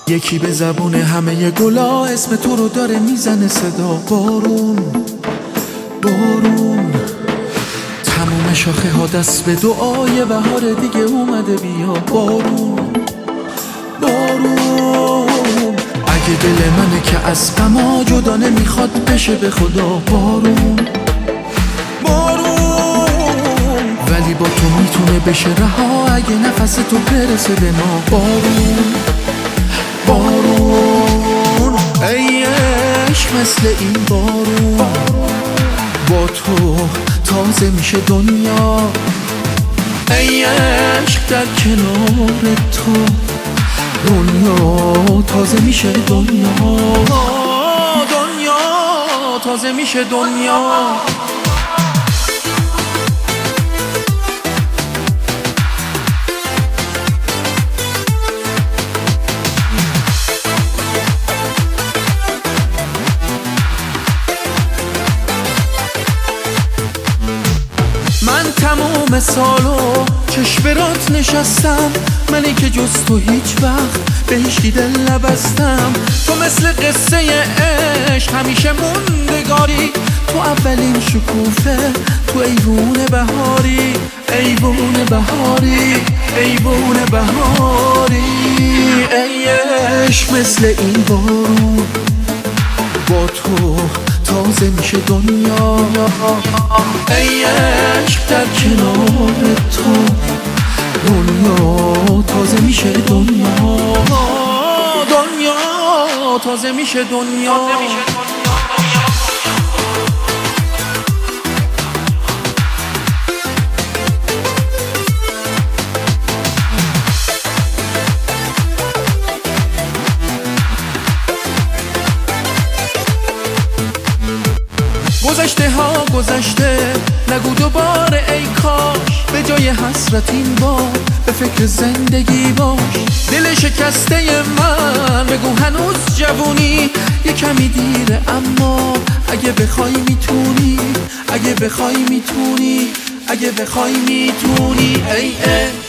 یکی به زبون همه گلا اسم تو رو داره میزنه صدا. بارون بارون تموم شاخه ها دست به دعای بهار دیگه اومده بیا. بارون بارون اگه دل منه که از غما جدا نمیخواد بشه به خدا. بارون بارون ولی با تو میتونه بشه رها اگه نفس تو برسه به ما. بارون بارون ای عشق مثل این بارون با تو تازه میشه دنیا. ای عشق در کنار تو دنیا تازه میشه دنیا. دنیا تازه میشه دنیا. من تمام سالو چشم برات نشستم، منی که جز تو هیچ وقت به هیچ دل نبستم. تو مثل قصه عشق همیشه موندگاری، تو اولین شکوفه، تو ایوون بهاری، ایوون بهاری، ایوون بهاری. ای عشق مثل این بارون با تو تازه میشه دنیا. ای عشق در کنار تو دنیا تازه میشه دنیا. دنیا تازه میشه دنیا. گذشته ها گذشته نگو دوباره ای کاش، به جای حسرت این بار به فکر زندگی باش. دل شکسته من بگو هنوز جوونی، یه کمی دیره اما اگه بخوای میتونی، اگه بخوای میتونی، اگه بخوای میتونی. ای